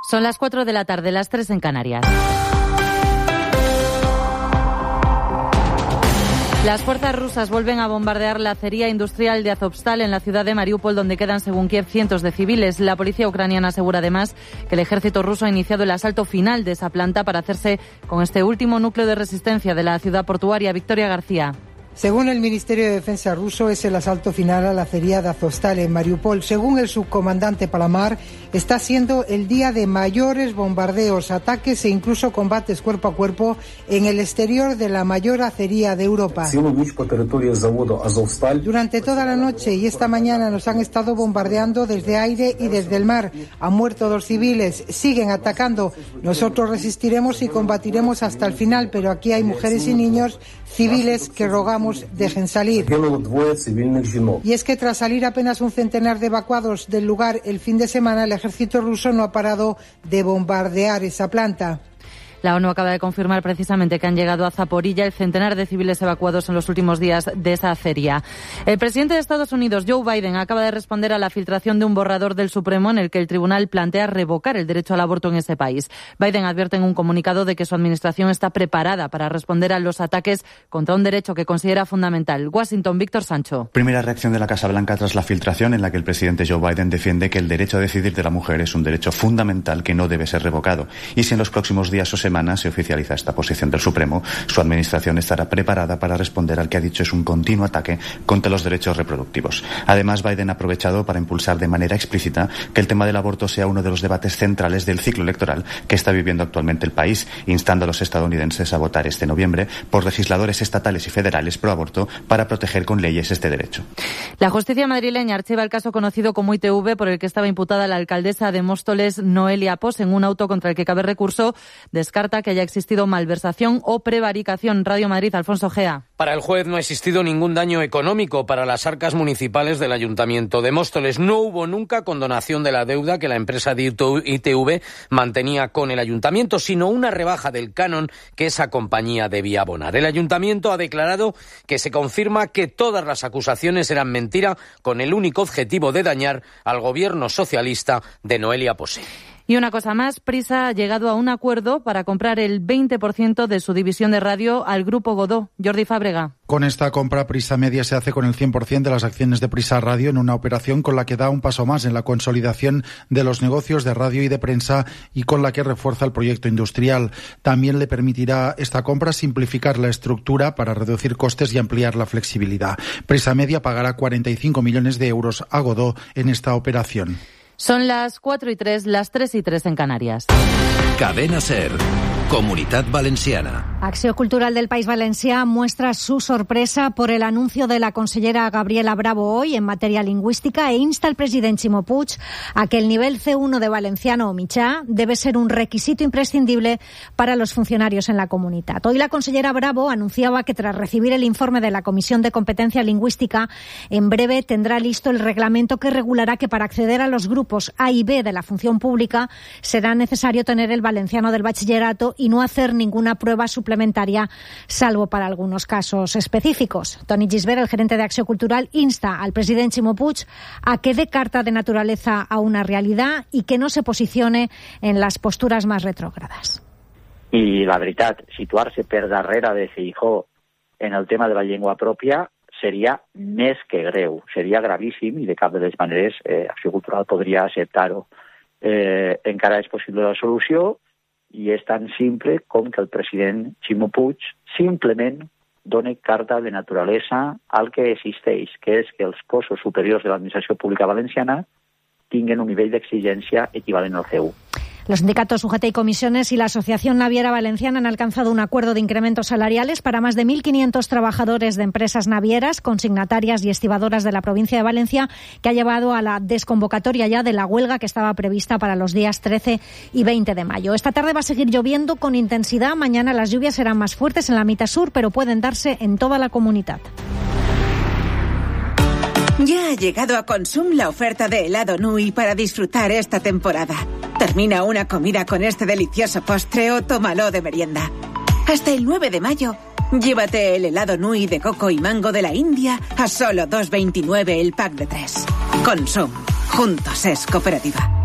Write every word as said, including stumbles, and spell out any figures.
Son las cuatro de la tarde, las tres en Canarias. Las fuerzas rusas vuelven a bombardear la acería industrial de Azovstal en la ciudad de Mariupol, donde quedan, según Kiev, cientos de civiles. La policía ucraniana asegura además que el ejército ruso ha iniciado el asalto final de esa planta para hacerse con este último núcleo de resistencia de la ciudad portuaria. Victoria García. Según el Ministerio de Defensa ruso, es el asalto final a la acería de Azovstal en Mariupol. Según el subcomandante Palamar, está siendo el día de mayores bombardeos, ataques e incluso combates cuerpo a cuerpo en el exterior de la mayor acería de Europa. Durante toda la noche y esta mañana nos han estado bombardeando desde aire y desde el mar. Han muerto dos civiles, siguen atacando. Nosotros resistiremos y combatiremos hasta el final, pero aquí hay mujeres y niños civiles que rogamos dejen salir. Y es que tras salir apenas un centenar de evacuados del lugar el fin de semana, el ejército ruso no ha parado de bombardear esa planta. La ONU acaba de confirmar precisamente que han llegado a Zaporilla el centenar de civiles evacuados en los últimos días de esa acería. El presidente de Estados Unidos, Joe Biden, acaba de responder a la filtración de un borrador del Supremo en el que el tribunal plantea revocar el derecho al aborto en ese país. Biden advierte en un comunicado de que su administración está preparada para responder a los ataques contra un derecho que considera fundamental. Washington, Víctor Sancho. Primera reacción de la Casa Blanca tras la filtración en la que el presidente Joe Biden defiende que el derecho a decidir de la mujer es un derecho fundamental que no debe ser revocado. Y si en los próximos días o semanas se oficializa esta posición del Supremo, su administración estará preparada para responder al que ha dicho es un continuo ataque contra los derechos reproductivos. Además, Biden ha aprovechado para impulsar de manera explícita que el tema del aborto sea uno de los debates centrales del ciclo electoral que está viviendo actualmente el país, instando a los estadounidenses a votar este noviembre por legisladores estatales y federales pro aborto para proteger con leyes este derecho. La justicia madrileña archiva el caso conocido como I T V por el que estaba imputada la alcaldesa de Móstoles, Noelia Pos, en un auto contra el que cabe recurso. Descarta que haya existido malversación o prevaricación. Radio Madrid, Alfonso Gea. Para el juez no ha existido ningún daño económico para las arcas municipales del Ayuntamiento de Móstoles. No hubo nunca condonación de la deuda que la empresa de I T V mantenía con el Ayuntamiento, sino una rebaja del canon que esa compañía debía abonar. El Ayuntamiento ha declarado que se confirma que todas las acusaciones eran mentira, con el único objetivo de dañar al gobierno socialista de Noelia Pose. Y una cosa más, Prisa ha llegado a un acuerdo para comprar el veinte por ciento de su división de radio al Grupo Godó. Jordi Fábrega. Con esta compra, Prisa Media se hace con el cien por ciento de las acciones de Prisa Radio en una operación con la que da un paso más en la consolidación de los negocios de radio y de prensa y con la que refuerza el proyecto industrial. También le permitirá esta compra simplificar la estructura para reducir costes y ampliar la flexibilidad. Prisa Media pagará cuarenta y cinco millones de euros a Godó en esta operación. Son las cuatro y tres, las tres y tres en Canarias. Cadena SER. Comunitat Valenciana. Acció Cultural del País Valencià muestra su sorpresa por el anuncio de la consellera Gabriela Bravo hoy en materia lingüística e insta al presidente Ximo Puig a que el nivel C uno de valenciano o mitjà debe ser un requisito imprescindible para los funcionarios en la comunidad. Hoy la consellera Bravo anunciaba que tras recibir el informe de la Comisión de Competencia Lingüística, en breve tendrá listo el reglamento que regulará que para acceder a los grupos A y B de la función pública será necesario tener el valenciano del bachillerato y no hacer ninguna prueba suplementaria, salvo para algunos casos específicos. Toni Gisbert, el gerente de Acció Cultural, insta al presidente Ximo Puig a que dé carta de naturaleza a una realidad y que no se posicione en las posturas más retrógradas. I la veritat, situar-se per darrere de Feijóo en el tema de la llengua pròpia seria més que greu, seria gravíssim i de cap de les maneres eh, Acció Cultural podria acceptar-ho. Eh, encara és possible la solució i és tan simple com que el president Ximo Puig simplement doni carta de naturalesa al que existeix, que és que els cossos superiors de l'administració pública valenciana tinguen un nivell d'exigència equivalent al C u. Los sindicatos U G T y Comisiones y la Asociación Naviera Valenciana han alcanzado un acuerdo de incrementos salariales para más de mil quinientos trabajadores de empresas navieras, consignatarias y estibadoras de la provincia de Valencia, que ha llevado a la desconvocatoria ya de la huelga que estaba prevista para los días trece y veinte de mayo. Esta tarde va a seguir lloviendo con intensidad. Mañana las lluvias serán más fuertes en la mitad sur, pero pueden darse en toda la comunidad. Ya ha llegado a Consum la oferta de helado Nui para disfrutar esta temporada. Termina una comida con este delicioso postre o tómalo de merienda. Hasta el nueve de mayo, llévate el helado Nui de coco y mango de la India a solo dos veintinueve el pack de tres. Consum. Juntos es cooperativa.